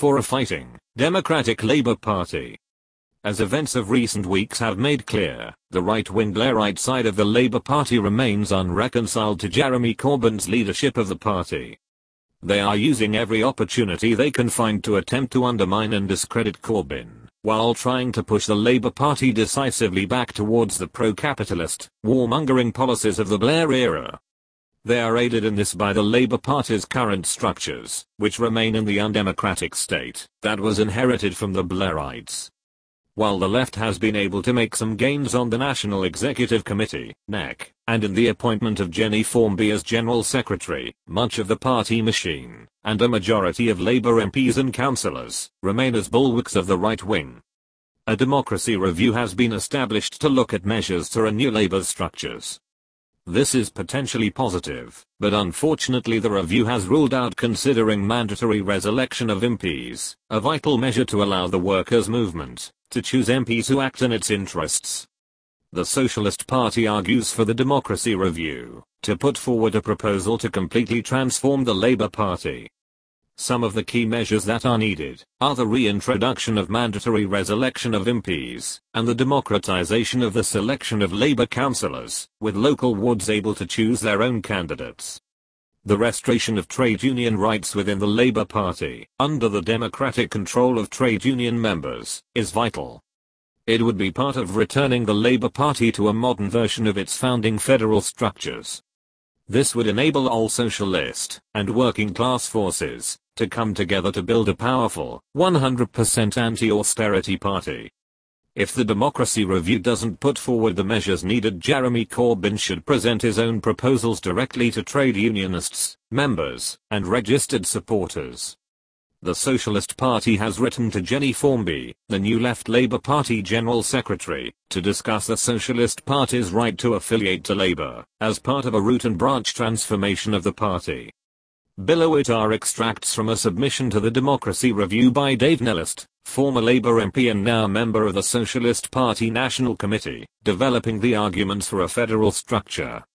for a fighting, democratic Labour Party. As events of recent weeks have made clear, the right-wing Blairite side of the Labour Party remains unreconciled to Jeremy Corbyn's leadership of the party. They are using every opportunity they can find to attempt to undermine and discredit Corbyn, while trying to push the Labour Party decisively back towards the pro-capitalist, warmongering policies of the Blair era. They are aided in this by the Labour Party's current structures, which remain in the undemocratic state that was inherited from the Blairites. While the left has been able to make some gains on the National Executive Committee, NEC, and in the appointment of Jenny Formby as General Secretary, much of the party machine, and a majority of Labour MPs and councillors, remain as bulwarks of the right wing. A democracy review has been established to look at measures to renew Labour's structures. This is potentially positive, but unfortunately the review has ruled out considering mandatory reelection of MPs, a vital measure to allow the workers' movement to choose MPs who act in its interests. The Socialist Party argues for the democracy review to put forward a proposal to completely transform the Labour Party. Some of the key measures that are needed are the reintroduction of mandatory reelection of MPs, and the democratization of the selection of Labour councillors, with local wards able to choose their own candidates. The restoration of trade union rights within the Labour Party, under the democratic control of trade union members, is vital. It would be part of returning the Labour Party to a modern version of its founding federal structures. This would enable all socialist and working class forces to come together to build a powerful, 100% anti-austerity party. If the democracy review doesn't put forward the measures needed, Jeremy Corbyn should present his own proposals directly to trade unionists, members, and registered supporters. The Socialist Party has written to Jenny Formby, the new Left Labour Party General Secretary, to discuss the Socialist Party's right to affiliate to Labour, as part of a root and branch transformation of the party. Below it are extracts from a submission to the Democracy Review by Dave Nellist, former Labour MP and now member of the Socialist Party National Committee, developing the arguments for a federal structure.